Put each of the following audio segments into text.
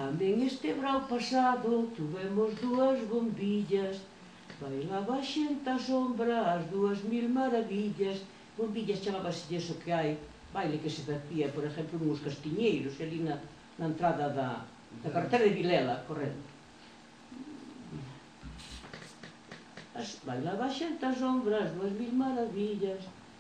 Tamén este brao pasado tuvemos dúas bombillas, bailaba xente á sombra as 2000 maravillas. Bombillas chamábase iso que hai, baile que se facía, por exemplo, nos Castiñeiros, ali na entrada da carretera de Vilela, correndo. Bailaba xente á sombra as 2000 maravillas,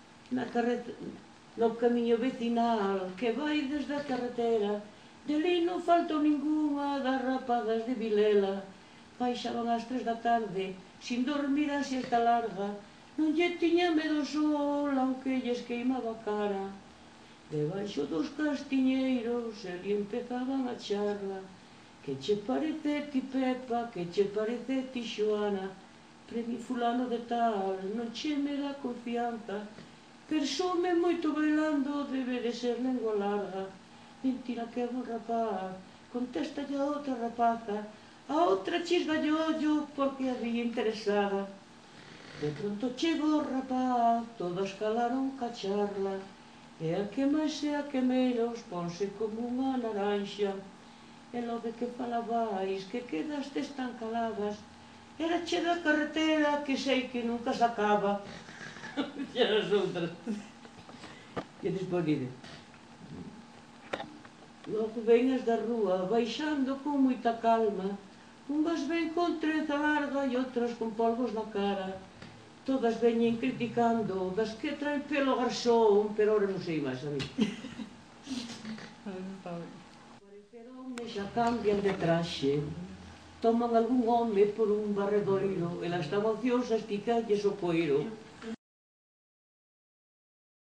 no camiño vecinal que vai desde a carretera. Deli non faltou ningunha das rapadas de Vilela. Baixaban ás 3 da tarde, sin dormir a siesta larga. Non lle tiña medo o sol, aunque lles queimaba a cara. Debaixo dos castiñeiros, ali empezaban a charla. Que che parece ti, Pepa, que che parece ti, Xoana? Premi fulano de tal, non che me dá confianza. Persume moito bailando, debe de ser lengua larga. Mentira que é un rapaz, contesta a outra rapaza. A outra chisgalle o ollo porque a vía interesada. De pronto chegou o rapaz, todas calaron ca charla. E a que máis e a que menos ponse como unha naranxa. E logo que falabais, que quedastes tan caladas, era che da carretera que sei que nunca se acaba. E as outras. Que despois dide. Logo veñas da rúa, baixando con moita calma. Unhas ven con trenza larga e outras con polvos na cara. Todas veñen criticando das que traen pelo garzón, pero ahora non sei máis a mí. Pero homes xa cambian de traxe, toman algún home por un barredoiro, e las están ociosas, ticalles o coiro.